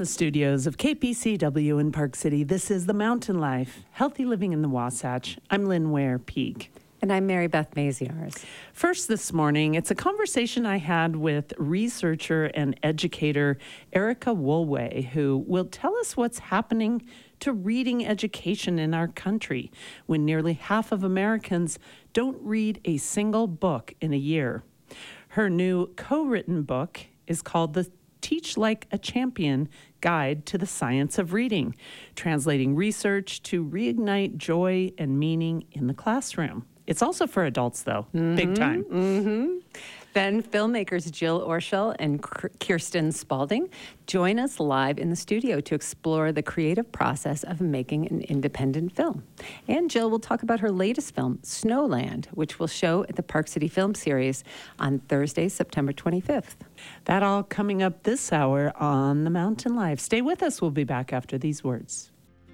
studios of KPCW in Park City, this is The Mountain Life, Healthy Living in the Wasatch. I'm Lynn Ware Peak. And I'm Mary Beth Maziarz. First this morning, it's a conversation I had with researcher and educator Erica Woolway, who will tell us what's happening to reading education in our country when nearly half of Americans don't read a single book in a year. Her new co-written book is called The Teach Like a Champion Guide to the Science of Reading, translating research to reignite joy and meaning in the classroom. It's also for adults, though, big time. Then filmmakers Jill Orshel and Kirsten Spalding join us live in the studio to explore the creative process of making an independent film. And Jill will talk about her latest film, Snowland, which will show at the Park City Film Series on Thursday, September 25th. That all coming up this hour on The Mountain Life. Stay with us. We'll be back after these words.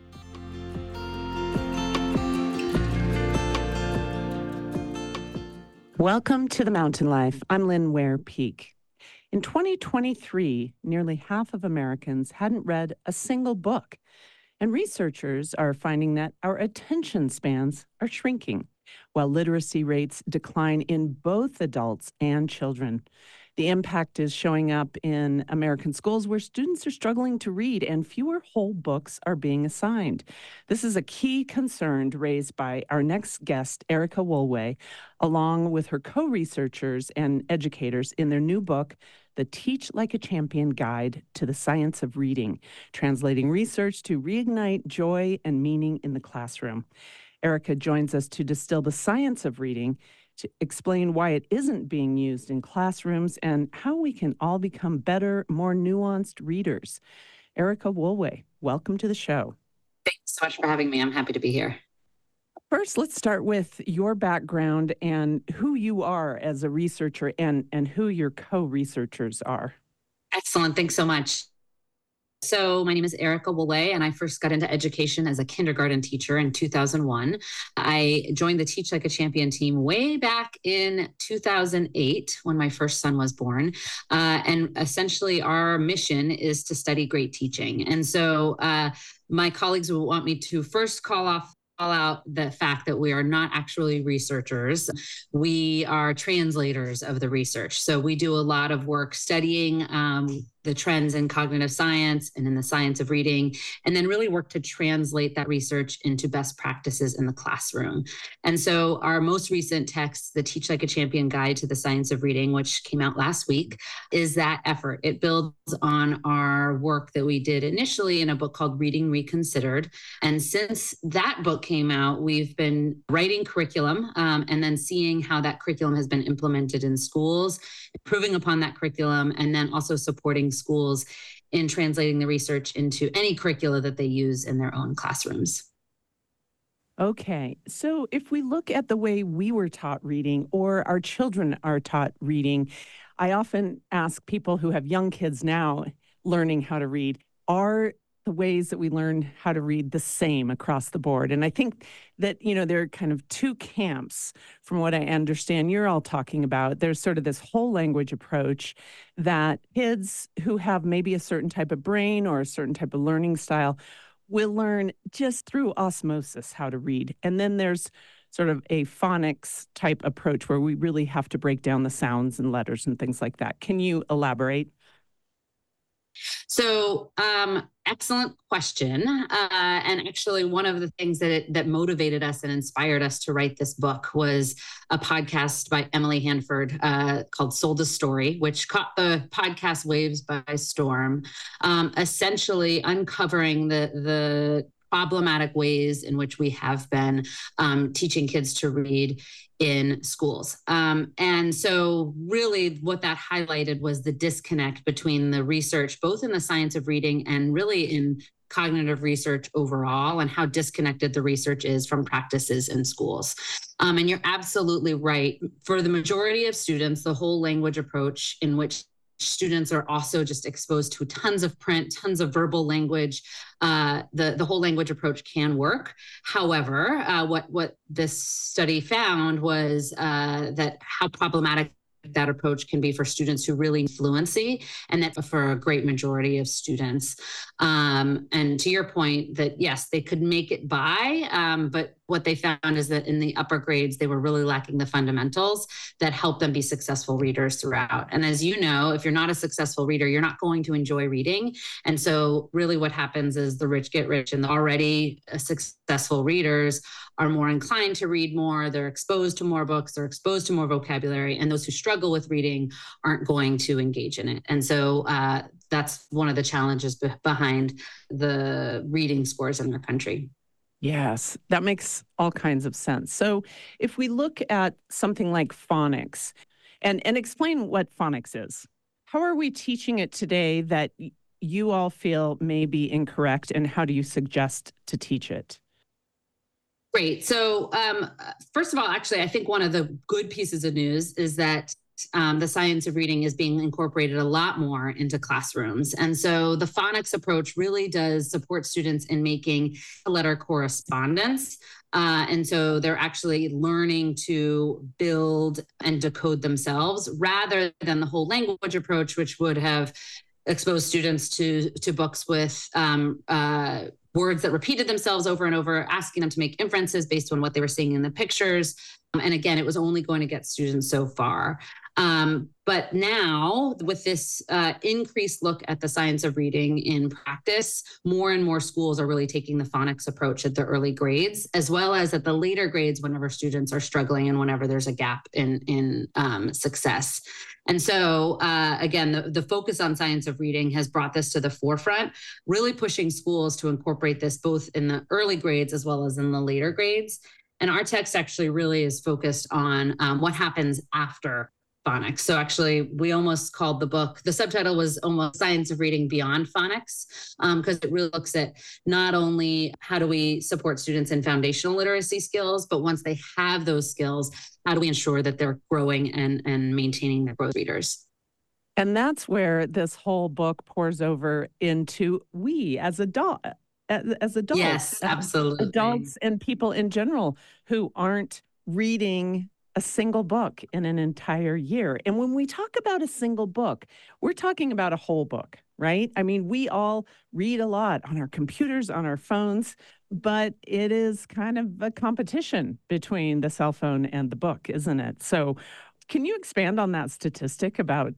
Welcome to The Mountain Life. I'm Lynn Ware Peak. In 2023, nearly half of Americans hadn't read a single book, and researchers are finding that our attention spans are shrinking, while literacy rates decline in both adults and children. The impact is showing up in American schools where students are struggling to read and fewer whole books are being assigned. This is a key concern raised by our next guest, Erica Woolway, along with her co-researchers and educators in their new book, The Teach Like a Champion Guide to the Science of Reading, translating research to reignite joy and meaning in the classroom. Erica joins us to distill the science of reading, to explain why it isn't being used in classrooms and how we can all become better, more nuanced readers. Erica Woolway, welcome to the show. Thanks so much for having me. I'm happy to be here. First, let's start with your background and who you are as a researcher and who your co-researchers are. Excellent. Thanks so much. So my name is Erica Woolway, and I first got into education as a kindergarten teacher in 2001. I joined the Teach Like a Champion team way back in 2008 when my first son was born. And essentially our mission is to study great teaching. And so my colleagues will want me to first call out the fact that we are not actually researchers. We are translators of the research. So we do a lot of work studying the trends in cognitive science and in the science of reading, and then really work to translate that research into best practices in the classroom. And so our most recent text, The Teach Like a Champion Guide to the Science of Reading, which came out last week, is that effort. It builds on our work that we did initially in a book called Reading Reconsidered. And since that book came out, we've been writing curriculum and then seeing how that curriculum has been implemented in schools, improving upon that curriculum, and then also supporting schools in translating the research into any curricula that they use in their own classrooms. Okay, so if we look at the way we were taught reading or our children are taught reading, I often ask people who have young kids now learning how to read, are the ways that we learn how to read the same across the board? And I think that, there are kind of two camps from what I understand you're all talking about. There's sort of this whole language approach that kids who have maybe a certain type of brain or a certain type of learning style will learn just through osmosis how to read. And then there's sort of a phonics type approach where we really have to break down the sounds and letters and things like that. Can you elaborate? So, excellent question. And actually, one of the things that motivated us and inspired us to write this book was a podcast by Emily Hanford called Sold a Story, which caught the podcast waves by storm, essentially uncovering the problematic ways in which we have been teaching kids to read in schools. And so really what that highlighted was the disconnect between the research, both in the science of reading and really in cognitive research overall, and how disconnected the research is from practices in schools. And you're absolutely right. For the majority of students, the whole language approach, in which students are also just exposed to tons of print, tons of verbal language. The whole language approach can work. However, what this study found was that how problematic that approach can be for students who really need fluency, and that for a great majority of students. And to your point that yes, they could make it by, but what they found is that in the upper grades, they were really lacking the fundamentals that help them be successful readers throughout. And as you know, if you're not a successful reader, you're not going to enjoy reading. And so really what happens is the rich get rich, and the already successful readers are more inclined to read more. They're exposed to more books, they're exposed to more vocabulary, and those who struggle with reading aren't going to engage in it. And so that's one of the challenges behind the reading scores in our country. Yes, that makes all kinds of sense. So if we look at something like phonics and explain what phonics is, how are we teaching it today that you all feel may be incorrect, and how do you suggest to teach it? Great. So first of all, actually, I think one of the good pieces of news is that the science of reading is being incorporated a lot more into classrooms. And so the phonics approach really does support students in making letter correspondence. And so they're actually learning to build and decode themselves rather than the whole language approach, which would have exposed students to books with words that repeated themselves over and over, asking them to make inferences based on what they were seeing in the pictures. And again, it was only going to get students so far. But now with this increased look at the science of reading in practice, more and more schools are really taking the phonics approach at the early grades, as well as at the later grades whenever students are struggling and whenever there's a gap in success. And so, again, the focus on science of reading has brought this to the forefront, really pushing schools to incorporate this both in the early grades as well as in the later grades. And our text actually really is focused on what happens after phonics. So actually, we almost called the book, the subtitle was almost Science of Reading Beyond Phonics, because it really looks at not only how do we support students in foundational literacy skills, but once they have those skills, how do we ensure that they're growing and maintaining their growth readers? And that's where this whole book pours over into we as adults. Yes, absolutely. Adults and people in general who aren't reading a single book in an entire year. And when we talk about a single book, we're talking about a whole book, right? I mean, we all read a lot on our computers, on our phones, but it is kind of a competition between the cell phone and the book, isn't it? So can you expand on that statistic about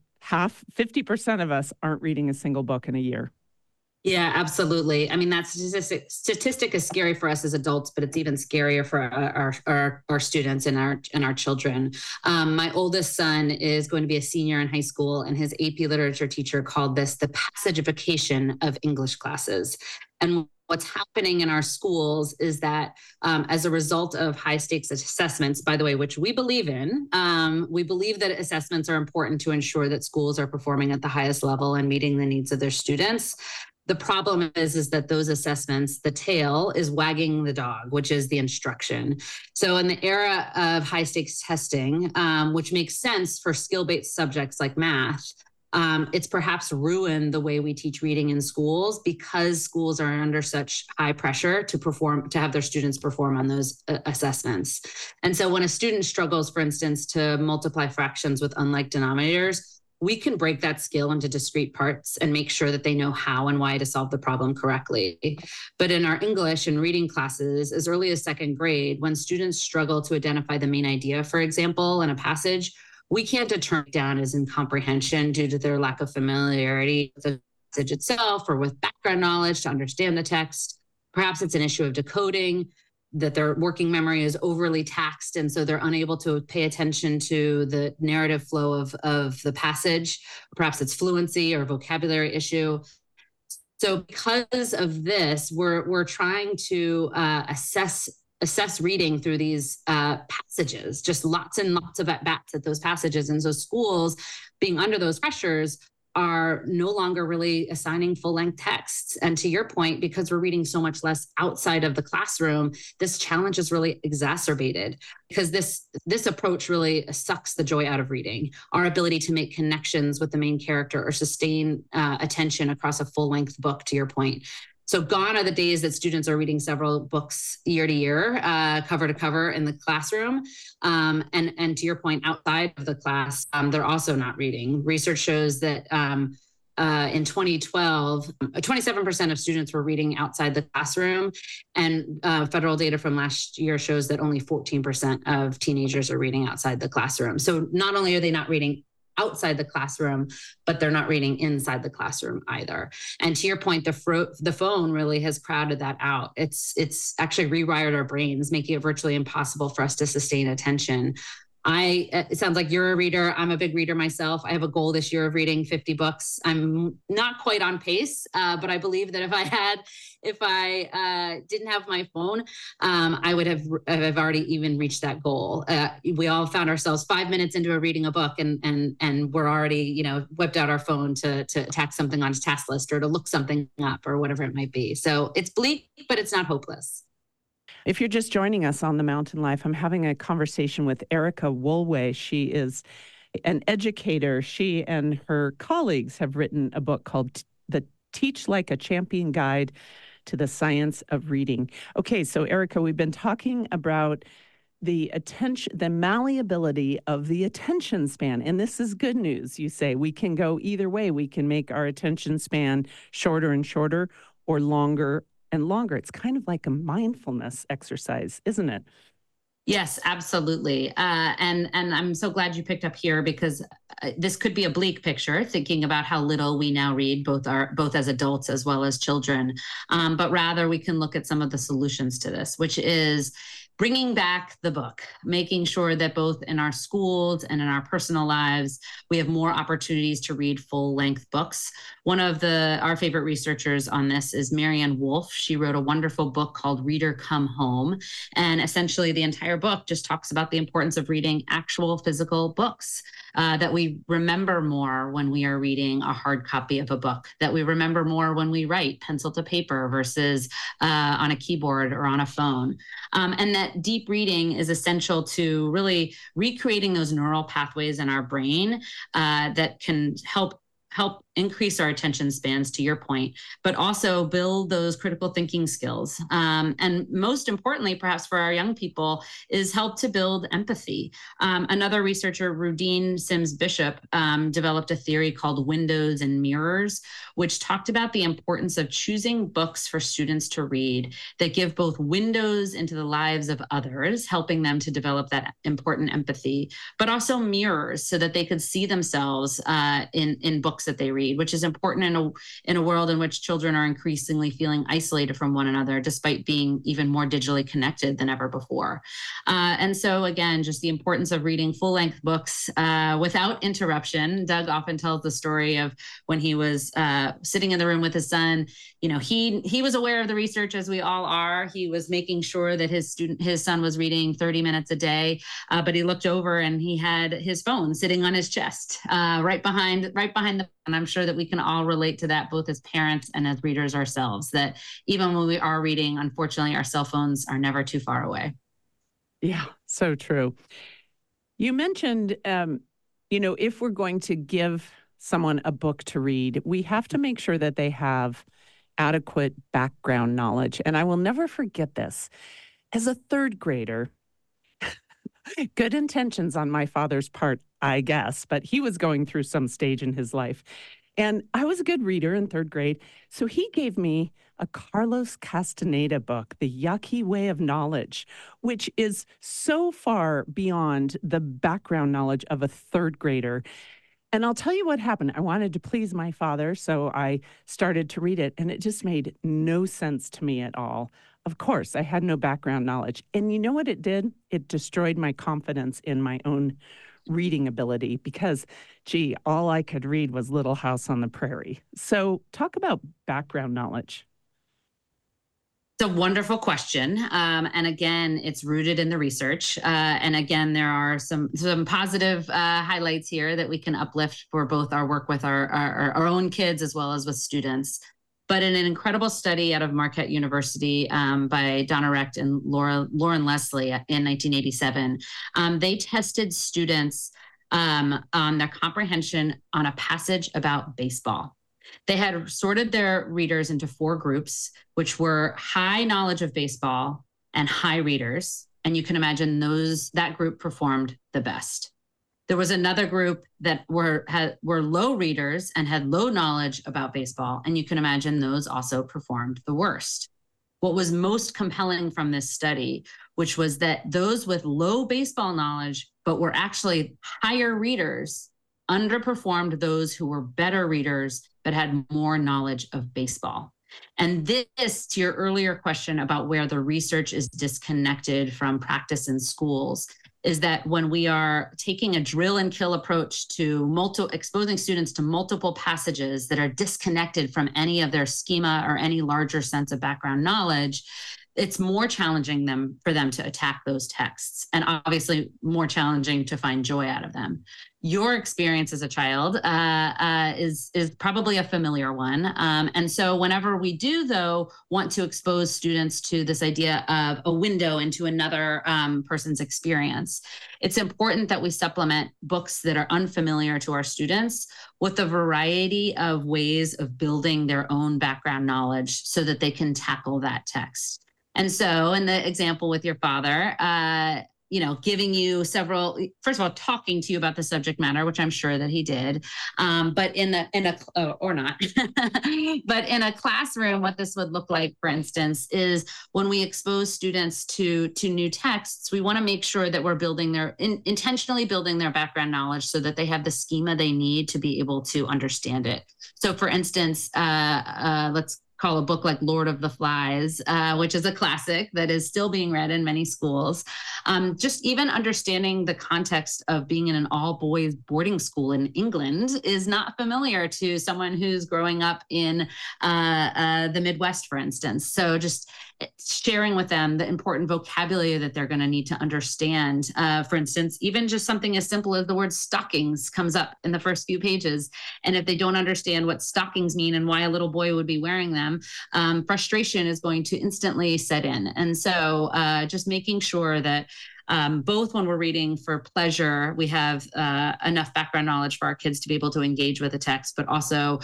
50% of us aren't reading a single book in a year? Yeah, absolutely. I mean, that statistic is scary for us as adults, but it's even scarier for our students and our children. My oldest son is going to be a senior in high school, and his AP literature teacher called this the passagification of English classes. And what's happening in our schools is that as a result of high stakes assessments, by the way, which we believe in, we believe that assessments are important to ensure that schools are performing at the highest level and meeting the needs of their students. The problem is that those assessments, the tail is wagging the dog, which is the instruction. So in the era of high stakes testing, which makes sense for skill-based subjects like math, it's perhaps ruined the way we teach reading in schools because schools are under such high pressure to have their students perform on those assessments. And so when a student struggles, for instance, to multiply fractions with unlike denominators, we can break that skill into discrete parts and make sure that they know how and why to solve the problem correctly. But in our English and reading classes, as early as second grade, when students struggle to identify the main idea, for example, in a passage, we can't determine it down as incomprehension due to their lack of familiarity with the passage itself or with background knowledge to understand the text. Perhaps it's an issue of decoding, that their working memory is overly taxed, and so they're unable to pay attention to the narrative flow of the passage. Perhaps it's fluency or vocabulary issue. So because of this, we're trying to assess reading through these passages, just lots and lots of at-bats at those passages. And so schools, being under those pressures, are no longer really assigning full-length texts. And to your point, because we're reading so much less outside of the classroom, this challenge is really exacerbated because this approach really sucks the joy out of reading, our ability to make connections with the main character or sustain attention across a full-length book, to your point. So gone are the days that students are reading several books year to year, cover to cover in the classroom. And to your point, outside of the class, they're also not reading. Research shows that in 2012, 27% of students were reading outside the classroom. And federal data from last year shows that only 14% of teenagers are reading outside the classroom. So not only are they not reading outside the classroom, but they're not reading inside the classroom either. And to your point, the phone really has crowded that out. It's actually rewired our brains, making it virtually impossible for us to sustain attention. It sounds like you're a reader. I'm a big reader myself. I have a goal this year of reading 50 books. I'm not quite on pace, but I believe that if I didn't have my phone, I would have already even reached that goal. We all found ourselves 5 minutes into reading a book and we're already, whipped out our phone to tack something on a task list or to look something up or whatever it might be. So it's bleak, but it's not hopeless. If you're just joining us on The Mountain Life, I'm having a conversation with Erica Woolway. She is an educator. She and her colleagues have written a book called The Teach Like a Champion Guide to the Science of Reading. Okay, so Erica, we've been talking about the malleability of the attention span. And this is good news. You say we can go either way. We can make our attention span shorter and shorter or longer and longer. It's kind of like a mindfulness exercise, isn't it? Yes, absolutely. And I'm so glad you picked up here because this could be a bleak picture, thinking about how little we now read, both as adults as well as children. But rather, we can look at some of the solutions to this, which is bringing back the book, making sure that both in our schools and in our personal lives, we have more opportunities to read full-length books. One of our favorite researchers on this is Marianne Wolf. She wrote a wonderful book called Reader Come Home. And essentially the entire book just talks about the importance of reading actual physical books, that we remember more when we are reading a hard copy of a book, that we remember more when we write pencil to paper versus on a keyboard or on a phone. And that deep reading is essential to really recreating those neural pathways in our brain that can help increase our attention spans, to your point, but also build those critical thinking skills. And most importantly, perhaps for our young people, is help to build empathy. Another researcher, Rudine Sims Bishop, developed a theory called windows and mirrors, which talked about the importance of choosing books for students to read that give both windows into the lives of others, helping them to develop that important empathy, but also mirrors so that they could see themselves in books that they read, which is important in a world in which children are increasingly feeling isolated from one another, despite being even more digitally connected than ever before. And so again, just the importance of reading full-length books without interruption. Doug often tells the story of when he was sitting in the room with his son. He was aware of the research, as we all are. He was making sure that his son was reading 30 minutes a day, but he looked over and he had his phone sitting on his chest, right behind the. And I'm sure that we can all relate to that, both as parents and as readers ourselves, that even when we are reading, unfortunately, our cell phones are never too far away. Yeah, so true. You mentioned, if we're going to give someone a book to read, we have to make sure that they have adequate background knowledge. And I will never forget this. As a third grader, good intentions on my father's part, I guess, but he was going through some stage in his life. And I was a good reader in third grade. So he gave me a Carlos Castaneda book, The Yucky Way of Knowledge, which is so far beyond the background knowledge of a third grader. And I'll tell you what happened. I wanted to please my father, so I started to read it, and it just made no sense to me at all. Of course, I had no background knowledge. And you know what it did? It destroyed my confidence in my own reading ability because, all I could read was Little House on the Prairie. So talk about background knowledge. It's a wonderful question. And again, it's rooted in the research. And again, there are some positive highlights here that we can uplift for both our work with our own kids as well as with students. But in an incredible study out of Marquette University by Donna Recht and Lauren Leslie in 1987, they tested students on their comprehension on a passage about baseball. They had sorted their readers into 4 groups, which were high knowledge of baseball and high readers. And you can imagine that group performed the best. There was another group that were low readers and had low knowledge about baseball. And you can imagine those also performed the worst. What was most compelling from this study, which was that those with low baseball knowledge, but were actually higher readers, underperformed those who were better readers, but had more knowledge of baseball. And this, to your earlier question about where the research is disconnected from practice in schools, is that when we are taking a drill and kill approach to exposing students to multiple passages that are disconnected from any of their schema or any larger sense of background knowledge, it's more challenging for them to attack those texts, and obviously more challenging to find joy out of them. Your experience as a child is probably a familiar one. And so whenever we do, though, want to expose students to this idea of a window into another person's experience, it's important that we supplement books that are unfamiliar to our students with a variety of ways of building their own background knowledge so that they can tackle that text. And so in the example with your father, giving you first of all, talking to you about the subject matter, which I'm sure that he did, but or not, but in a classroom, what this would look like, for instance, is when we expose students to new texts, we want to make sure that we're intentionally building their background knowledge so that they have the schema they need to be able to understand it. So for instance, let's call a book like Lord of the Flies, which is a classic that is still being read in many schools. Just even understanding the context of being in an all-boys boarding school in England is not familiar to someone who's growing up in the Midwest, for instance. So just sharing with them the important vocabulary that they're going to need to understand. For instance, even just something as simple as the word stockings comes up in the first few pages. And if they don't understand what stockings mean and why a little boy would be wearing them, frustration is going to instantly set in. And so just making sure that both when we're reading for pleasure, we have enough background knowledge for our kids to be able to engage with the text, but also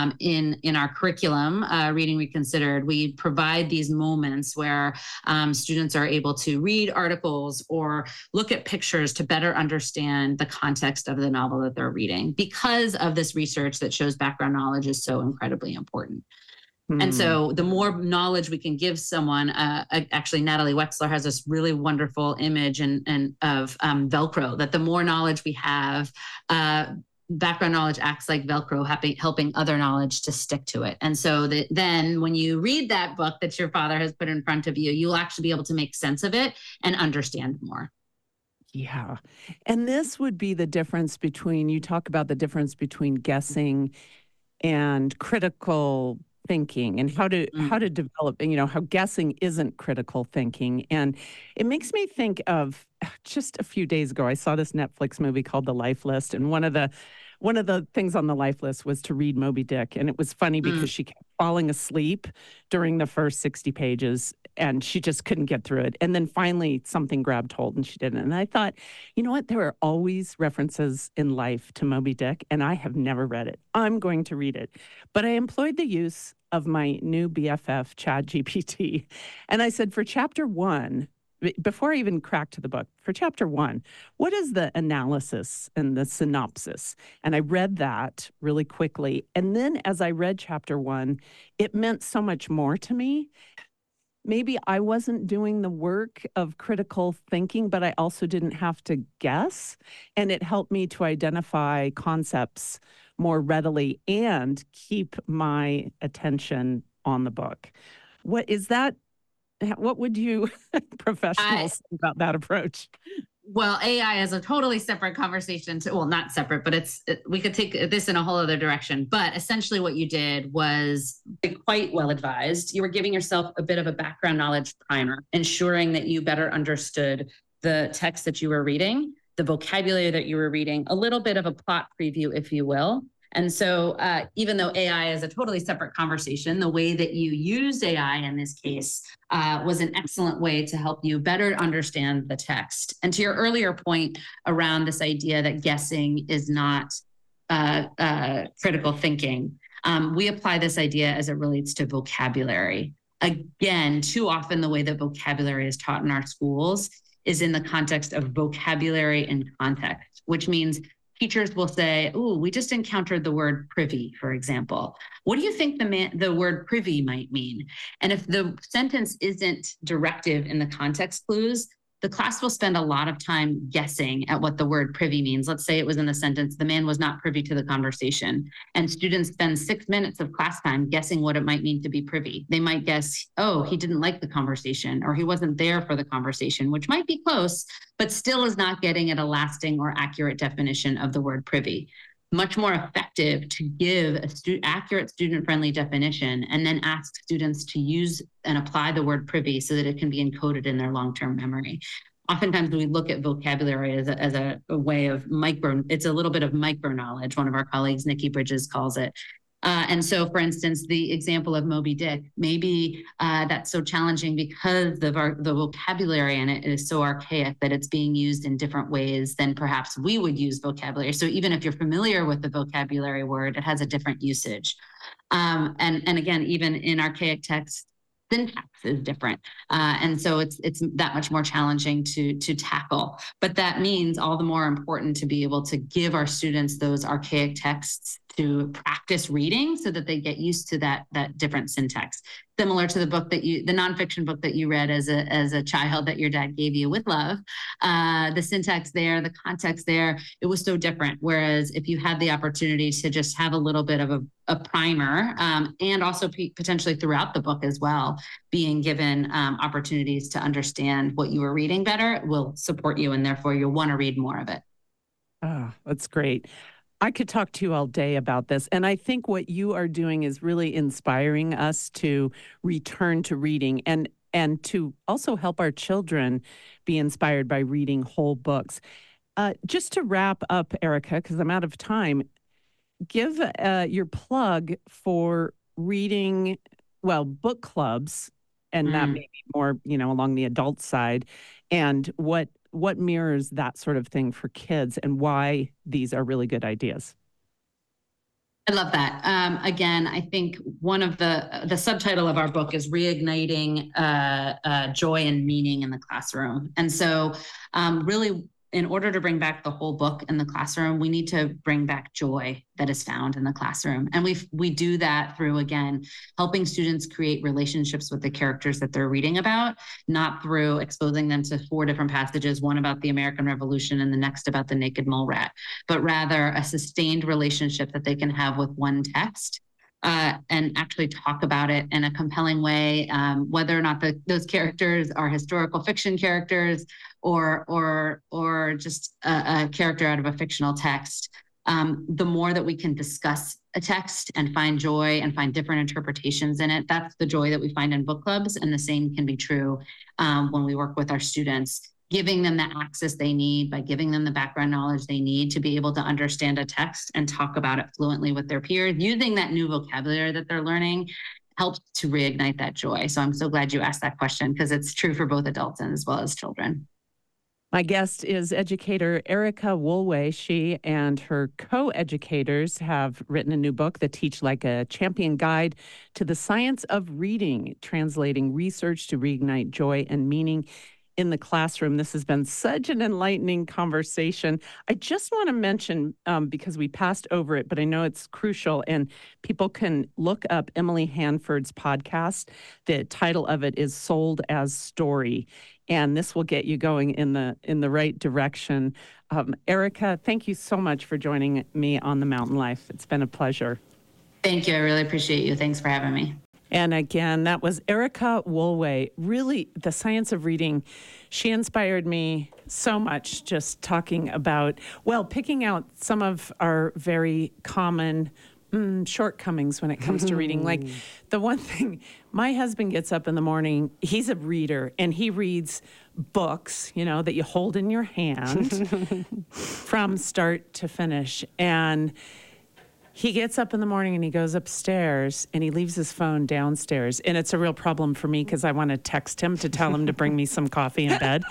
in our curriculum, Reading Reconsidered, we provide these moments where students are able to read articles or look at pictures to better understand the context of the novel that they're reading, because of this research that shows background knowledge is so incredibly important. And so the more knowledge we can give someone, actually Natalie Wexler has this really wonderful image of Velcro, that the more knowledge we have, background knowledge acts like Velcro, helping other knowledge to stick to it. And so then when you read that book that your father has put in front of you, you'll actually be able to make sense of it and understand more. Yeah. And this would be the difference between, you talk about the difference between guessing and critical thinking, and how to develop, how guessing isn't critical thinking. And it makes me think of, just a few days ago, I saw this Netflix movie called The Life List, and one of the things on the life list was to read Moby Dick. And it was funny because she kept falling asleep during the first 60 pages and she just couldn't get through it. And then finally something grabbed hold and she did it. And I thought, you know what? There are always references in life to Moby Dick, and I have never read it. I'm going to read it. But I employed the use of my new BFF, ChatGPT. And I said, for chapter 1, before I even cracked the book, for chapter 1, what is the analysis and the synopsis? And I read that really quickly. And then as I read chapter 1, it meant so much more to me. Maybe I wasn't doing the work of critical thinking, but I also didn't have to guess. And it helped me to identify concepts more readily and keep my attention on the book. What would you professionals think about that approach? Well, AI is a totally separate conversation. Not separate, but we could take this in a whole other direction. But essentially what you did was quite well advised. You were giving yourself a bit of a background knowledge primer, ensuring that you better understood the text that you were reading, the vocabulary that you were reading, a little bit of a plot preview, if you will. And so even though AI is a totally separate conversation, the way that you used AI in this case was an excellent way to help you better understand the text. And to your earlier point around this idea that guessing is not critical thinking, We apply this idea as it relates to vocabulary. Again, too often the way that vocabulary is taught in our schools is in the context of vocabulary and context, which means teachers will say, "Oh, we just encountered the word privy," for example. What do you think the word privy might mean? And if the sentence isn't directive in the context clues, the class will spend a lot of time guessing at what the word privy means. Let's say it was in the sentence, "The man was not privy to the conversation." And students spend 6 minutes of class time guessing what it might mean to be privy. They might guess, "Oh, he didn't like the conversation," or "He wasn't there for the conversation," which might be close, but still is not getting at a lasting or accurate definition of the word privy. Much more effective to give a accurate student-friendly definition and then ask students to use and apply the word privy so that it can be encoded in their long-term memory. Oftentimes we look at vocabulary as a way of it's a little bit of micro knowledge. One of our colleagues, Nikki Bridges, calls it. And so, for instance, the example of Moby Dick, maybe that's so challenging because the vocabulary in it is so archaic that it's being used in different ways than perhaps we would use vocabulary. So even if you're familiar with the vocabulary word, it has a different usage. And again, even in archaic text, syntax is different. And so it's that much more challenging to tackle. But that means all the more important to be able to give our students those archaic texts to practice reading so that they get used to that different syntax. Similar to the nonfiction book that you read as a child that your dad gave you with love, the syntax there, the context there, it was so different. Whereas if you had the opportunity to just have a little bit of a primer, and also potentially throughout the book as well, being given opportunities to understand what you were reading better, it will support you, and therefore you'll want to read more of it. Oh, that's great. I could talk to you all day about this. And I think what you are doing is really inspiring us to return to reading and to also help our children be inspired by reading whole books. Just to wrap up, Erica, because I'm out of time, give your plug for reading, book clubs, and that may be more, along the adult side, and what mirrors that sort of thing for kids and why these are really good ideas. I love that. Again, I think one of the subtitle of our book is Reigniting Joy and Meaning in the Classroom. And so really, in order to bring back the whole book in the classroom, we need to bring back joy that is found in the classroom. And we do that through, again, helping students create relationships with the characters that they're reading about, not through exposing them to 4 different passages, one about the American Revolution and the next about the naked mole rat, but rather a sustained relationship that they can have with one text. And actually talk about it in a compelling way, whether or not those characters are historical fiction characters or just a character out of a fictional text. The more that we can discuss a text and find joy and find different interpretations in it, that's the joy that we find in book clubs. And the same can be true when we work with our students, giving them the access they need by giving them the background knowledge they need to be able to understand a text and talk about it fluently with their peers. Using that new vocabulary that they're learning helps to reignite that joy. So I'm so glad you asked that question because it's true for both adults and as well as children. My guest is educator Erica Woolway. She and her co-educators have written a new book, The Teach Like a Champion Guide to the Science of Reading, translating research to reignite joy and meaning in the classroom. This has been such an enlightening conversation. I just want to mention, because we passed over it, but I know it's crucial, and people can look up Emily Hanford's podcast. The title of it is Sold as Story, and this will get you going in the right direction. Erica, thank you so much for joining me on The Mountain Life. It's been a pleasure. Thank you. I really appreciate you. Thanks for having me. And again, that was Erica Woolway. Really, the science of reading, she inspired me so much just talking about, picking out some of our very common shortcomings when it comes to reading. Like the one thing, my husband gets up in the morning, he's a reader, and he reads books, that you hold in your hand from start to finish. And he gets up in the morning and he goes upstairs and he leaves his phone downstairs. And it's a real problem for me because I want to text him to tell him to bring me some coffee in bed.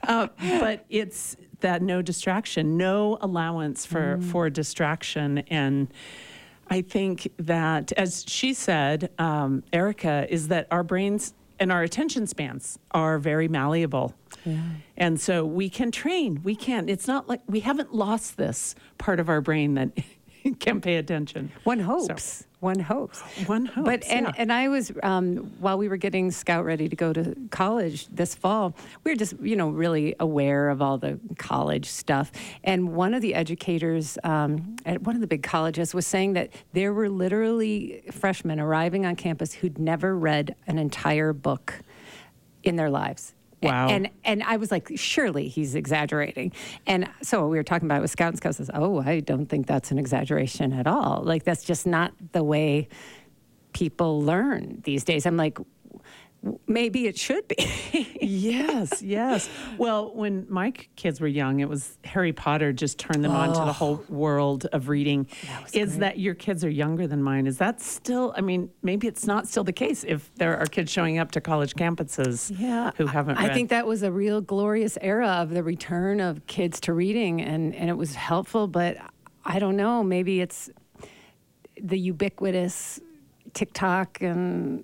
But it's that no distraction, no allowance for distraction. And I think that, as she said, Erica, is that our brains and our attention spans are very malleable. Yeah. And so we can train. We can. It's not like we haven't lost this part of our brain that can pay attention. One hopes. So, one hopes. One hopes. But yeah. and I was while we were getting Scout ready to go to college this fall, we were just really aware of all the college stuff. And one of the educators at one of the big colleges was saying that there were literally freshmen arriving on campus who'd never read an entire book in their lives. Wow. And I was like, surely he's exaggerating. And so we were talking about it with Scout, and Scout says, oh, I don't think that's an exaggeration at all. Like, that's just not the way people learn these days. I'm like, maybe it should be. Yes, yes. Well, when my kids were young, it was Harry Potter just turned them on to the whole world of reading. That your kids are younger than mine? Is that still, I mean, maybe it's not still the case if there are kids showing up to college campuses who haven't read. I think that was a real glorious era of the return of kids to reading, and it was helpful, but I don't know, maybe it's the ubiquitous TikTok and,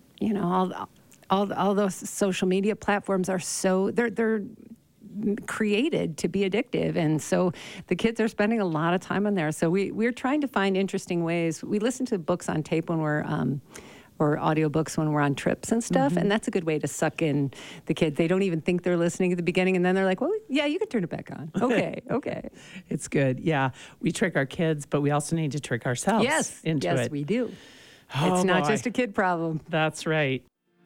all those social media platforms are so they're created to be addictive, and so the kids are spending a lot of time on there. So we're trying to find interesting ways. We listen to books on tape when we're or audiobooks when we're on trips and stuff, and that's a good way to suck in the kids. They don't even think they're listening at the beginning, and then they're like, well, yeah, you can turn it back on. Okay. It's good. Yeah, we trick our kids, but we also need to trick ourselves into it. Yes, we do. Oh, it's not boy. just a kid problem. That's right.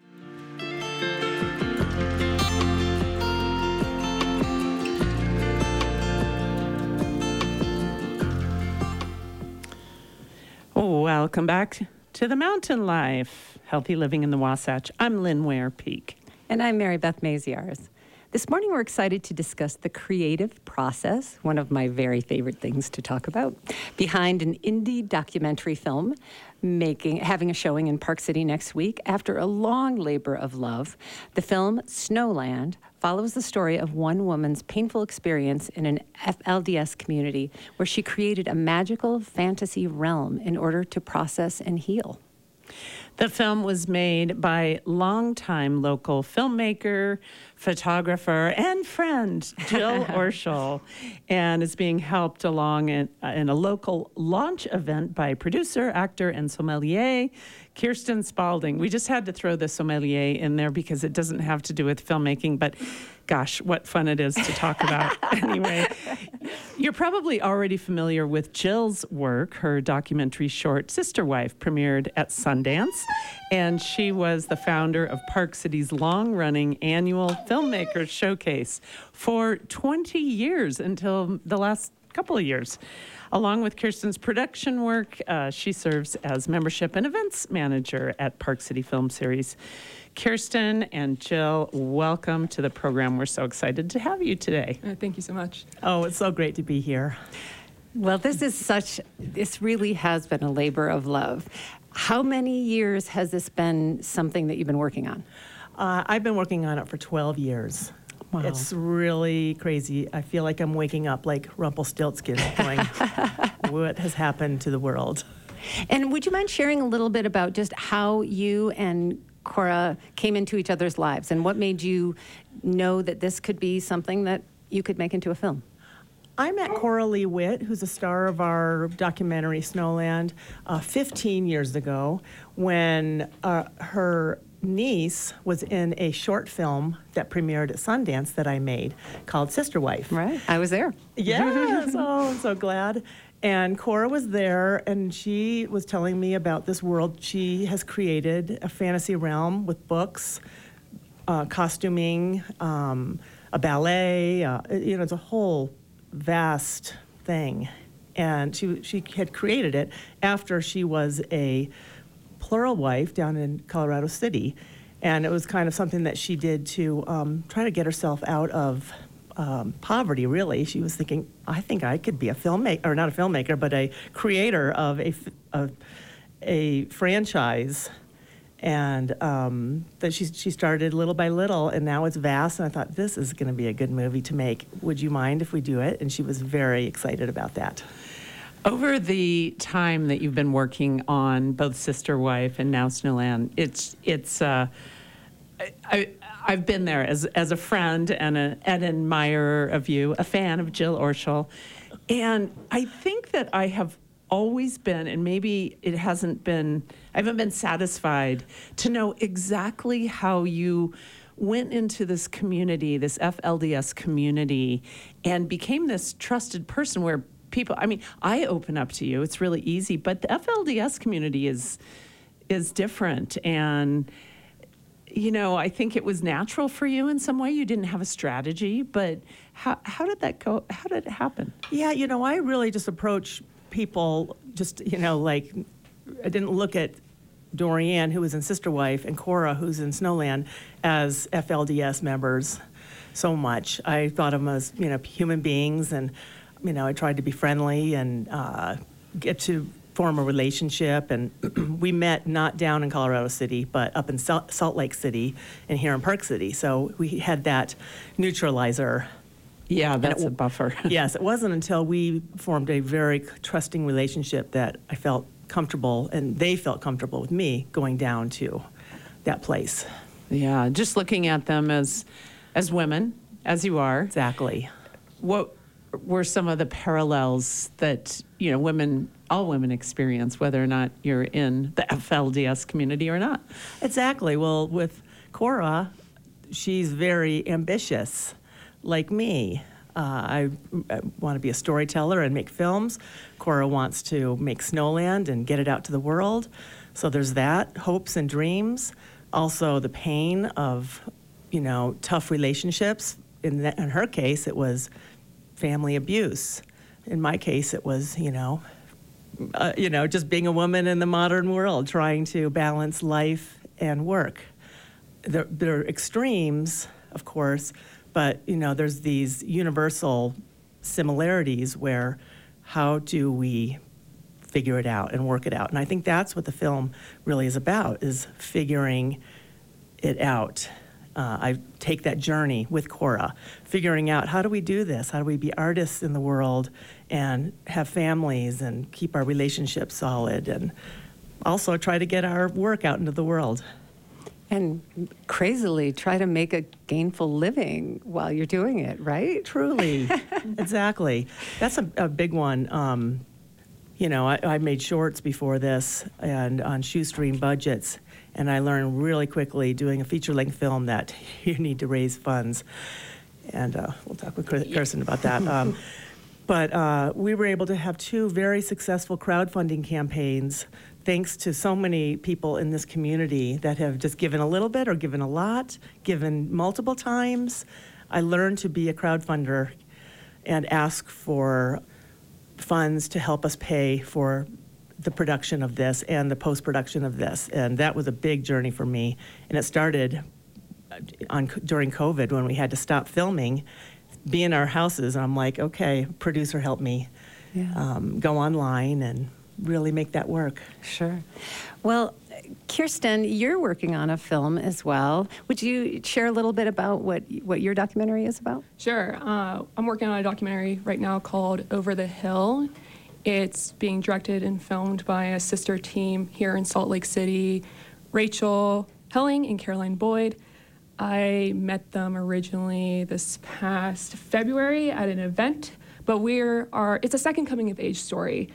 Welcome back to The Mountain Life, Healthy Living in the Wasatch. I'm Lynn Ware Peak. And I'm Mary Beth Maziarz. This morning we're excited to discuss the creative process, one of my very favorite things to talk about, behind an indie documentary film having a showing in Park City next week. After a long labor of love, the film Snowland follows the story of one woman's painful experience in an FLDS community where she created a magical fantasy realm in order to process and heal. The film was made by longtime local filmmaker, photographer, and friend Jill Orshel, and is being helped along in a local launch event by producer, actor, and sommelier Kirsten Spalding. We just had to throw the sommelier in there because it doesn't have to do with filmmaking, but gosh, what fun it is to talk about. Anyway, you're probably already familiar with Jill's work. Her documentary short, Sister Wife, premiered at Sundance, and she was the founder of Park City's long-running annual Filmmakers Showcase for 20 years until the last couple of years. Along with Kirsten's production work, she serves as membership and events manager at Park City Film Series. Kirsten and Jill, welcome to the program. We're so excited to have you today. Thank you so much. Oh, it's so great to be here. Well, this really has been a labor of love. How many years has this been something that you've been working on? I've been working on it for 12 years. Wow. It's really crazy. I feel like I'm waking up like Rumpelstiltskin going, what has happened to the world? And would you mind sharing a little bit about just how you and Cora came into each other's lives and what made you know that this could be something that you could make into a film? I met Cora Lee Witt, who's a star of our documentary Snowland, 15 years ago when her niece was in a short film that premiered at Sundance that I made called Sister Wife. Right. I was there. Yes. Oh, I'm so glad. And Cora was there, and she was telling me about this world she has created, a fantasy realm with books, costuming, a ballet. It's a whole vast thing. And she had created it after she was a plural wife down in Colorado City. And it was kind of something that she did to try to get herself out of poverty, really. She was thinking, I think I could be a filmmaker, or not a filmmaker, but a creator of a franchise. And that she started little by little, and now it's vast. And I thought, this is going to be a good movie to make. Would you mind if we do it? And she was very excited about that. Over the time that you've been working on both Sister Wife and now Snowland, I've been there as a friend and an admirer of you, a fan of Jill Orshall, and I think that I have always been, and maybe it hasn't been, I haven't been satisfied to know exactly how you went into this community, this FLDS community, and became this trusted person where people, I mean, I open up to you, it's really easy, but the FLDS community is different. And, you know, I think it was natural for you in some way. You didn't have a strategy, but how did that go? How did it happen? Yeah, you know, I really just approach people just, you know, like I didn't look at Dorianne, who was in Sister Wife, and Cora, who's in Snowland, as FLDS members so much. I thought of them as, you know, human beings, and, you know, I tried to be friendly and get to form a relationship. And we met not down in Colorado City, but up in Salt Lake City and here in Park City. So we had that neutralizer. Yeah, that's a buffer. Yes, it wasn't until we formed a very trusting relationship that I felt comfortable, and they felt comfortable with me going down to that place. Yeah, just looking at them as women, as you are. Exactly. What were some of the parallels that, you know, all women experience, whether or not you're in the FLDS community or not? Exactly. Well, with Cora, she's very ambitious, like me. I want to be a storyteller and make films. Cora wants to make Snowland and get it out to the world. So there's that, hopes and dreams. Also the pain of, you know, tough relationships. In her case, it was family abuse. In my case, it was, just being a woman in the modern world, trying to balance life and work. There are extremes, of course, but, you know, there's these universal similarities where how do we figure it out and work it out? And I think that's what the film really is about, is figuring it out. I take that journey with Cora, figuring out how do we do this? How do we be artists in the world and have families and keep our relationships solid, and also try to get our work out into the world. And crazily try to make a gainful living while you're doing it, right? Truly. Exactly. That's a big one. I made shorts before this and on shoestring budgets, and I learned really quickly doing a feature-length film that you need to raise funds. And we'll talk with Kirsten about that. But we were able to have 2 very successful crowdfunding campaigns thanks to so many people in this community that have just given a little bit or given a lot, given multiple times. I learned to be a crowdfunder and ask for funds to help us pay for the production of this and the post-production of this. And that was a big journey for me. And it started during COVID when we had to stop filming, be in our houses. And I'm like, okay, producer, help me. Yeah. Go online and really make that work. Sure. Well, Kirsten, you're working on a film as well. Would you share a little bit about what your documentary is about? Sure. I'm working on a documentary right now called Over the Hill. It's being directed and filmed by a sister team here in Salt Lake City, Rachel Helling and Caroline Boyd. I met them originally this past February at an event, but it's a second coming of age story.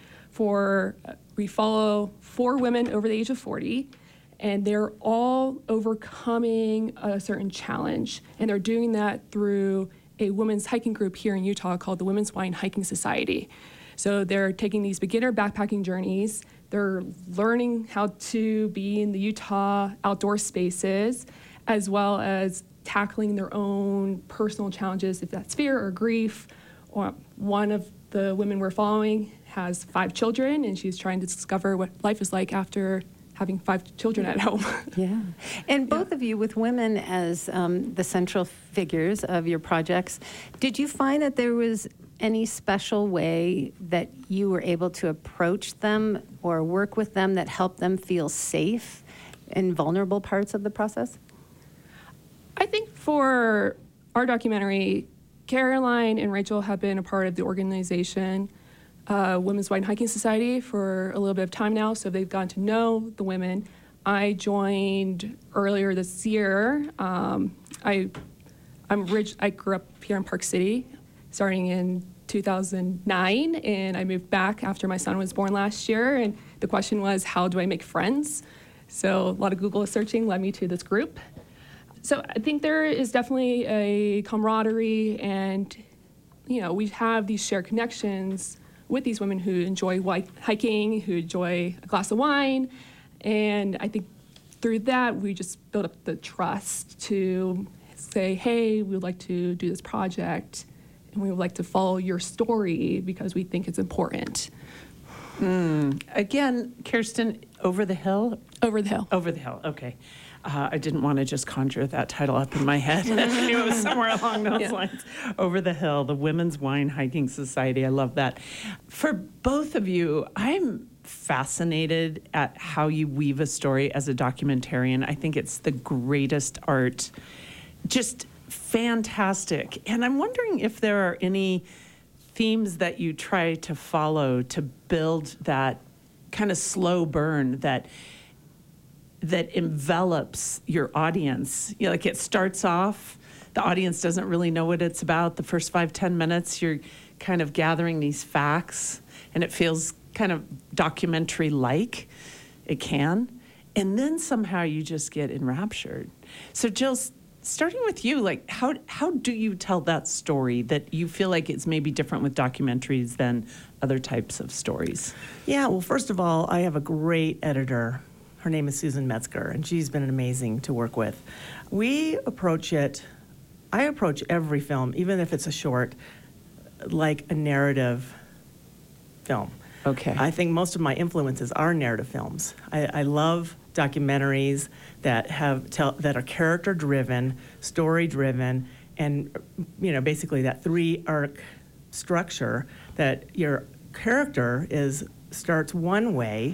We follow 4 women over the age of 40, and they're all overcoming a certain challenge, and they're doing that through a women's hiking group here in Utah called the Women's Wine Hiking Society. So they're taking these beginner backpacking journeys. They're learning how to be in the Utah outdoor spaces, as well as tackling their own personal challenges, if that's fear or grief. One of the women we're following has 5 children, and she's trying to discover what life is like after having 5 children at home. Yeah. And both of you, with women as the central figures of your projects, did you find that there was any special way that you were able to approach them or work with them that helped them feel safe in vulnerable parts of the process? I think for our documentary, Caroline and Rachel have been a part of the organization Women's White Hiking Society for a little bit of time now, so they've gotten to know the women. I joined earlier this year. I grew up here in Park City, starting in 2009, and I moved back after my son was born last year. And the question was, how do I make friends? So a lot of Google searching led me to this group. So I think there is definitely a camaraderie, and we have these shared connections with these women who enjoy hiking, who enjoy a glass of wine. And I think through that, we just build up the trust to say, hey, we would like to do this project, and we would like to follow your story because we think it's important. Again, Kirsten, Over the Hill? Over the Hill. Over the Hill, okay. I didn't want to just conjure that title up in my head. I knew it was somewhere along those lines. Over the Hill, the Women's Wine Hiking Society. I love that. For both of you, I'm fascinated at how you weave a story as a documentarian. I think it's the greatest art. Just fantastic. And I'm wondering if there are any themes that you try to follow to build that kind of slow burn that envelops your audience. Like it starts off, the audience doesn't really know what it's about. The first 5-10 minutes, you're kind of gathering these facts, and it feels kind of documentary-like. It can. And then somehow you just get enraptured. So Jill, starting with you, like how do you tell that story that you feel like it's maybe different with documentaries than other types of stories? Yeah, well, first of all, I have a great editor. Her name is Susan Metzger, and she's been amazing to work with. I approach every film, even if it's a short, like a narrative film. Okay. I think most of my influences are narrative films. I love documentaries that are character-driven, story-driven, and basically that 3-arc structure that your character starts one way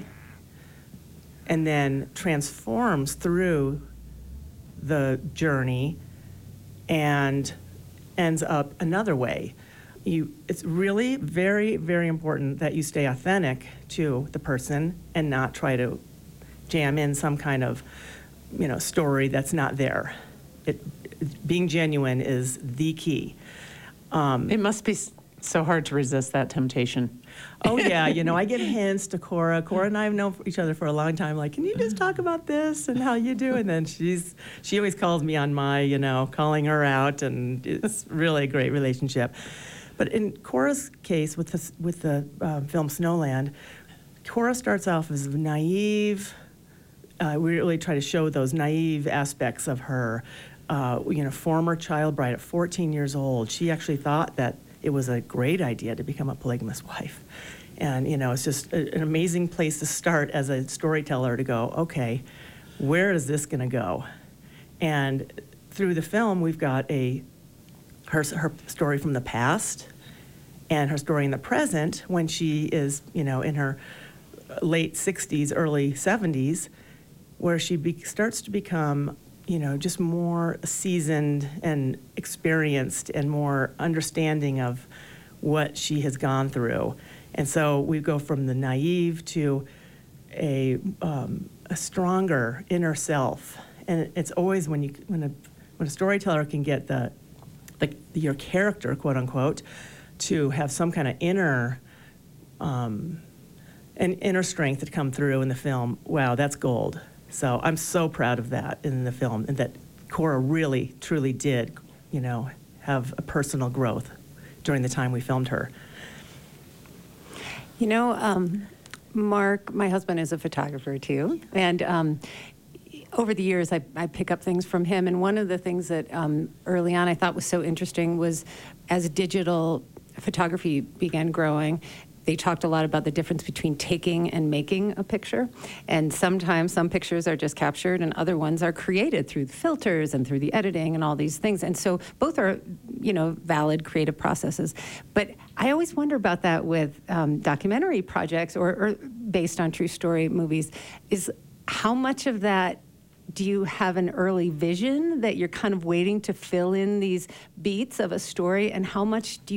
and then transforms through the journey and ends up another way. It's really very, very important that you stay authentic to the person and not try to jam in some kind of, story that's not there. Being genuine is the key. It must be so hard to resist that temptation. Oh, yeah. I get hints to Cora. Cora and I have known each other for a long time. Like, can you just talk about this and how you do? And then she always calls me on my, calling her out. And it's really a great relationship. But in Cora's case with the film Snowland, Cora starts off as naive. We really try to show those naive aspects of her. Former child bride at 14 years old. She actually thought that it was a great idea to become a polygamous wife. And, it's just an amazing place to start as a storyteller to go, okay, where is this going to go? And through the film, we've got her story from the past and her story in the present when she is, in her late 60s, early 70s, where she starts to become, just more seasoned and experienced and more understanding of what she has gone through. And so we go from the naive to a stronger inner self. And it's always when a storyteller can get your character, quote unquote, to have some kind of inner strength to come through in the film. Wow, that's gold. So I'm so proud of that in the film, and that Cora really, truly did, have a personal growth during the time we filmed her. Mark, my husband, is a photographer too, and over the years I pick up things from him, and one of the things that early on I thought was so interesting was as digital photography began growing, they talked a lot about the difference between taking and making a picture. And sometimes some pictures are just captured and other ones are created through the filters and through the editing and all these things. And so both are, valid creative processes. But I always wonder about that with documentary projects or based on true story movies, is how much of that do you have an early vision that you're kind of waiting to fill in these beats of a story, and how much do you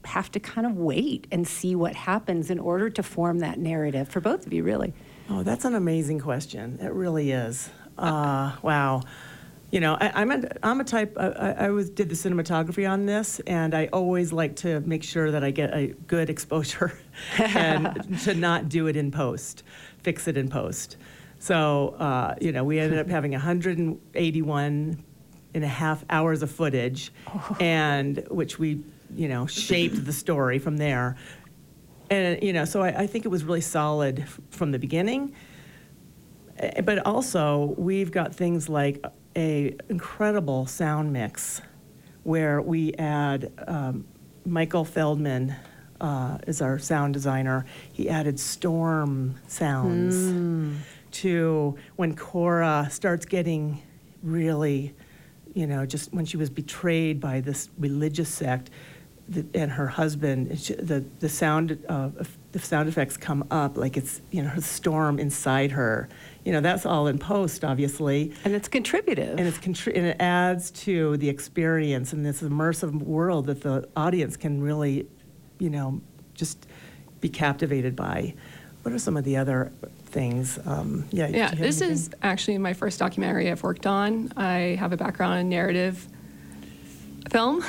have to kind of wait and see what happens in order to form that narrative for both of you, really? Oh, that's an amazing question. It really is. Wow. You know, I'm a type. I always did the cinematography on this, and I always like to make sure that I get a good exposure, and to not do it in post, fix it in post. So, you know, we ended up having 181 and a half hours of footage, and which we, you know, shaped the story from there. And, you know, so I think it was really solid from the beginning. But also, we've got things like a incredible sound mix where we add Michael Feldman is our sound designer. He added storm sounds to when Cora starts getting really, you know, just when she was betrayed by this religious sect, and her husband, the sound effects come up like it's, you know, her storm inside her. You know, that's all in post, obviously. And it's contributive. And and it adds to the experience in this immersive world that the audience can really, you know, just be captivated by. What are some of the other things? Yeah, this is actually my first documentary I've worked on. I have a background in narrative film.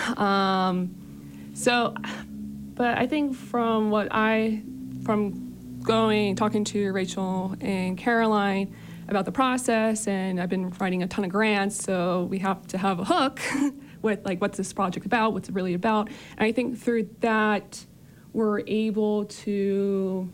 But I think talking to Rachel and Caroline about the process, and I've been writing a ton of grants, so we have to have a hook with like, what's this project about, what's it really about. And I think through that, we're able to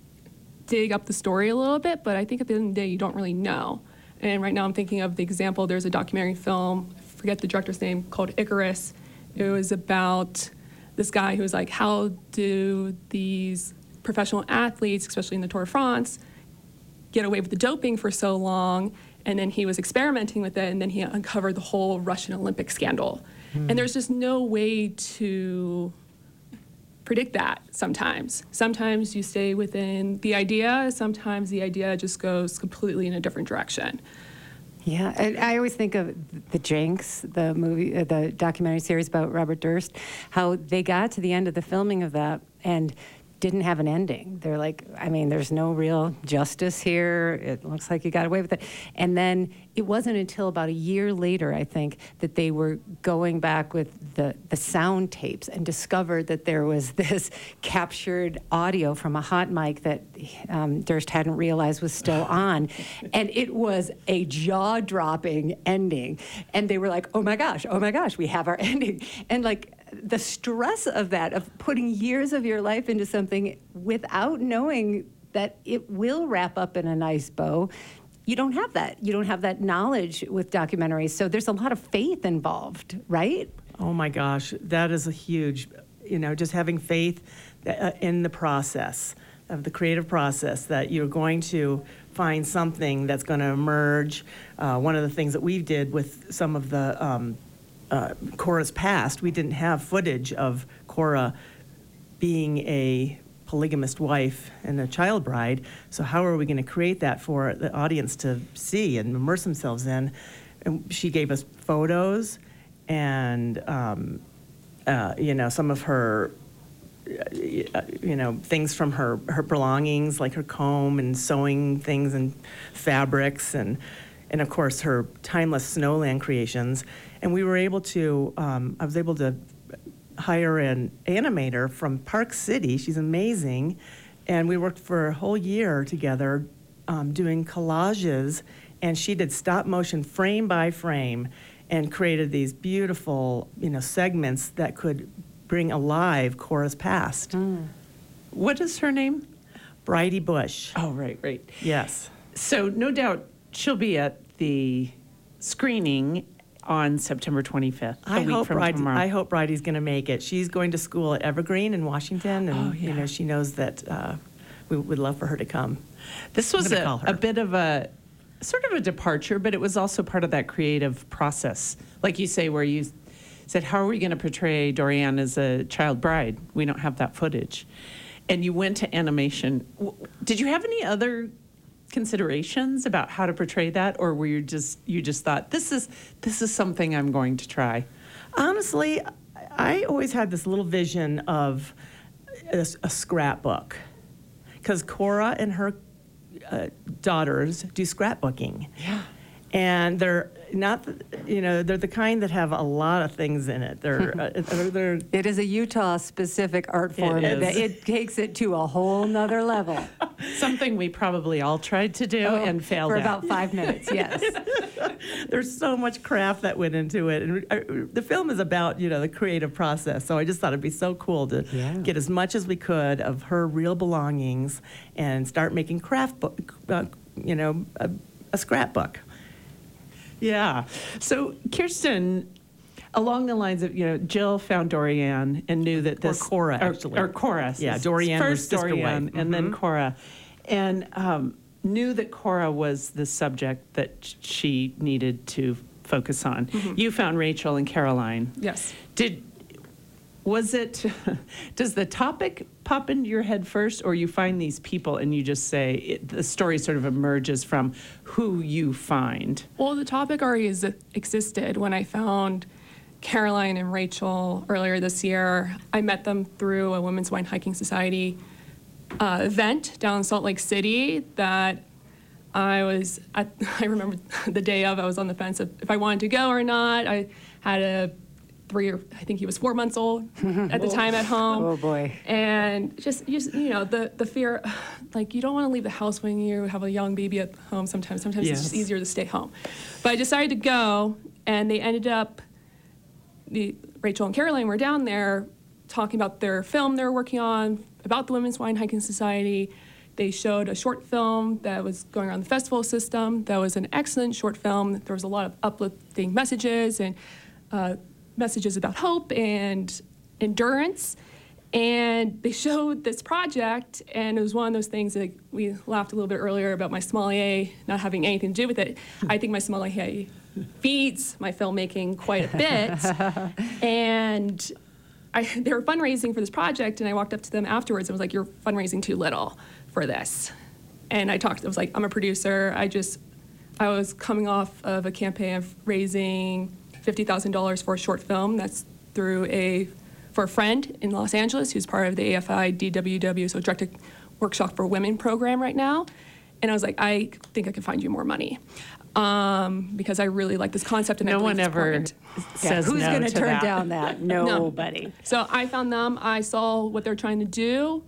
dig up the story a little bit, but I think at the end of the day, you don't really know. And right now I'm thinking of the example, there's a documentary film, I forget the director's name, called Icarus. It was about this guy who was like, how do these professional athletes, especially in the Tour de France, get away with the doping for so long? And then he was experimenting with it, and then he uncovered the whole Russian Olympic scandal. And there's just no way to predict that sometimes. Sometimes you stay within the idea, sometimes the idea just goes completely in a different direction. Yeah, and I always think of The Jinx, the movie, the documentary series about Robert Durst, how they got to the end of the filming of that and didn't have an ending. They're like, I mean, there's no real justice here. It looks like you got away with it. And then it wasn't until about a year later, I think, that they were going back with the sound tapes and discovered that there was this captured audio from a hot mic that Durst hadn't realized was still on. And it was a jaw-dropping ending. And they were like, oh my gosh, we have our ending. And like, the stress of that, of putting years of your life into something without knowing that it will wrap up in a nice bow, you don't have that. You don't have that knowledge with documentaries. So there's a lot of faith involved, right? Oh my gosh, that is a huge, you know, just having faith in the process, of the creative process, that you're going to find something that's going to emerge. One of the things that we did with some of the Cora's past, we didn't have footage of Cora being a polygamist wife and a child bride. So how are we going to create that for the audience to see and immerse themselves in? And she gave us photos and, you know, some of her, you know, things from her belongings, like her comb and sewing things and fabrics, and of course her timeless Snowland creations. And we were able to, I was able to hire an animator from Park City. She's amazing. And we worked for a whole year together doing collages. And she did stop motion frame by frame and created these beautiful, you know, segments that could bring alive Cora's past. What is her name? Bridie Bush. Oh, right. Yes. So no doubt she'll be at the screening on September 25th, a week from tomorrow. I hope Bridie's going to make it. She's going to school at Evergreen in Washington, and you know, she knows that we would love for her to come. This was a bit of a sort of a departure, but it was also part of that creative process, like you say, where you said, how are we going to portray Dorianne as a child bride? We don't have that footage. And you went to animation. Did you have any other considerations about how to portray that, or were you just thought, this is something I'm going to try? Honestly, I always had this little vision of a scrapbook, because Cora and her daughters do scrapbooking. Yeah. And they're not, they're the kind that have a lot of things in it. They're It is a Utah-specific art form. is. It takes it to a whole nother level. Something we probably all tried to do and failed For at. about 5 minutes, yes. There's so much craft that went into it. And the film is about, the creative process. So I just thought it'd be so cool to get as much as we could of her real belongings and start making craft book, a scrapbook. Yeah. So, Kirsten, along the lines of, Jill found Dorianne and knew that this... Cora, actually. Or Cora. Yeah, Dorianne was First sister Dorianne wife. and then Cora. And knew that Cora was the subject that she needed to focus on. You found Rachel and Caroline. Yes. Does the topic pop into your head first, or you find these people and you just say, the story sort of emerges from who you find? Well, the topic already existed when I found Caroline and Rachel earlier this year. I met them through a Women's Wine Hiking Society event down in Salt Lake City that I was at. I remember the day of, I was on the fence of if I wanted to go or not. I had I think he was 4 months old at the time at home. Oh, boy. And just the fear, like, you don't want to leave the house when you have a young baby at home sometimes. Sometimes it's just easier to stay home. But I decided to go, and they ended up, Rachel and Caroline were down there talking about their film they were working on, about the Women's Wine Hiking Society. They showed a short film that was going around the festival system. That was an excellent short film. There was a lot of uplifting messages and messages about hope and endurance. And they showed this project, and it was one of those things that we laughed a little bit earlier about my sommelier not having anything to do with it. I think my sommelier feeds my filmmaking quite a bit. And they were fundraising for this project, and I walked up to them afterwards and was like, "You're fundraising too little for this." And I was like, "I'm a producer. I was coming off of a campaign of raising $50,000 for a short film that's for a friend in Los Angeles who's part of the AFI DWW, so Directed Workshop for Women program right now." And I was like, "I think I can find you more money." Because I really like this concept, and I No believe one it's ever important. says Who's no going to to turn that. down that? Nobody. So I found them. I saw what they're trying to do,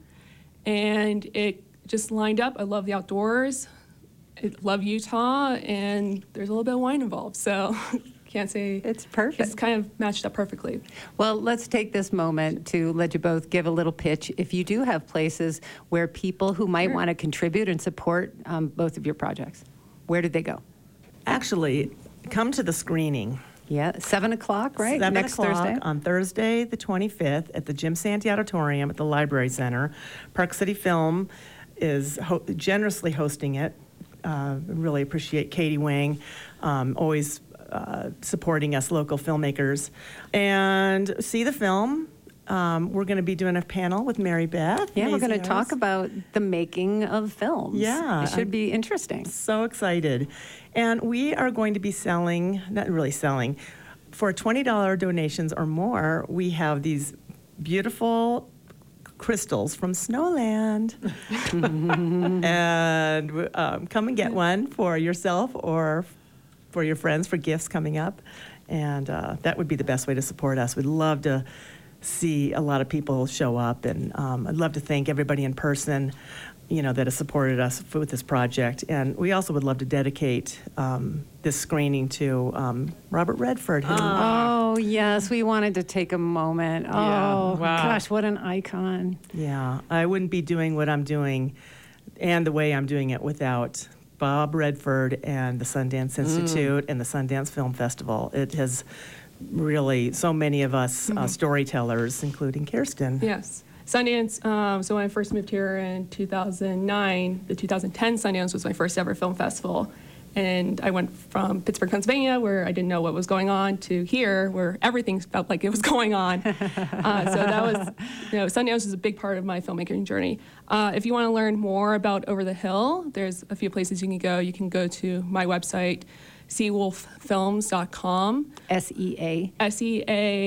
and it just lined up. I love the outdoors. I love Utah, and there's a little bit of wine involved. So can't say It's perfect. It's kind of matched up perfectly. Well, let's take this moment to let you both give a little pitch. If you do have places where people who might want to contribute and support both of your projects, where did they go? Actually, come to the screening. Yeah, 7 o'clock, right? 7 Next o'clock Thursday? on Thursday, the 25th, at the Jim Santee Auditorium at the Library Center. Park City Film is generously hosting it. Really appreciate Katie Wang, always supporting us local filmmakers. And see the film. We're going to be doing a panel with Mary Beth. Yeah, we're going to Mazios. talk about the making of films. Yeah, It should be interesting. So excited. And we are going to be not really selling, for $20 donations or more, we have these beautiful crystals from Snowland. And come and get one for yourself or for your friends for gifts coming up. And that would be the best way to support us. We'd love to see a lot of people show up. And I'd love to thank everybody in person, that has supported us with this project. And we also would love to dedicate this screening to Robert Redford. Who, Oh, yes, we wanted to take a moment. Oh, wow. gosh, what an icon. Yeah, I wouldn't be doing what I'm doing and the way I'm doing it without Bob Redford and the Sundance Institute and the Sundance Film Festival. It has really, so many of us storytellers, including Kirsten. Yes. Sundance, so when I first moved here in 2009, the 2010 Sundance was my first ever film festival. And I went from Pittsburgh, Pennsylvania, where I didn't know what was going on, to here, where everything felt like it was going on. So that was, Sundance was a big part of my filmmaking journey. If you want to learn more about Over the Hill, there's a few places you can go. You can go to my website, seawolffilms.com. SEA. SEA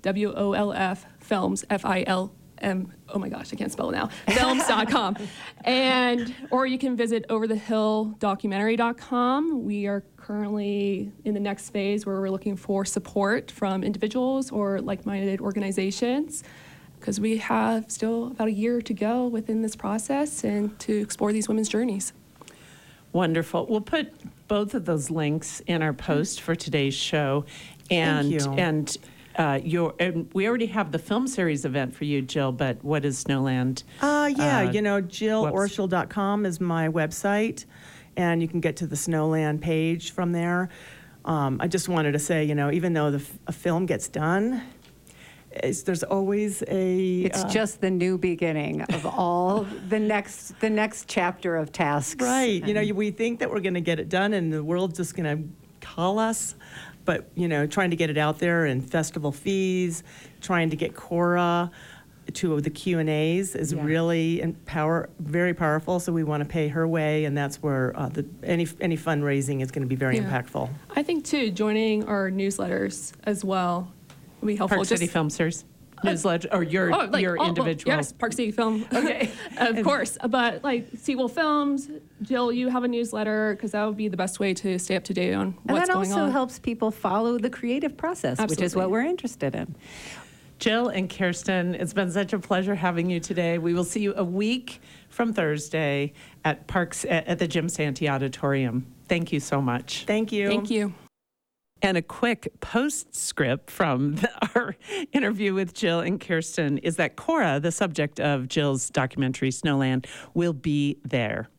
WOLF Films, FILM. Oh my gosh, I can't spell it now. Films.com. Or you can visit overthehilldocumentary.com. We are currently in the next phase where we're looking for support from individuals or like-minded organizations, because we have still about a year to go within this process and to explore these women's journeys. Wonderful. We'll put both of those links in our post for today's show. And, Thank you. And we already have the film series event for you, Jill, but what is Snowland? JillOrschel.com is my website, and you can get to the Snowland page from there. I just wanted to say, even though a film gets done, there's always It's just the new beginning of all the next chapter of tasks. right. We think that we're going to get it done, and the world's just going to call us. But, trying to get it out there and festival fees, trying to get Cora to the Q&As is really very powerful. So we want to pay her way, and that's where any fundraising is going to be very impactful. I think, too, joining our newsletters as well will be helpful. Park City Film Series newsletter, or your individual. Yes, Park City Film. Okay. Of course. But Seawolf Films, Jill, you have a newsletter, because that would be the best way to stay up to date on what's going on. And that also helps people follow the creative process, which is what we're interested in. Jill and Kirsten, it's been such a pleasure having you today. We will see you a week from Thursday at the Jim Santee Auditorium. Thank you so much. Thank you. Thank you. And a quick postscript from our interview with Jill and Kirsten is that Cora, the subject of Jill's documentary Snowland, will be there.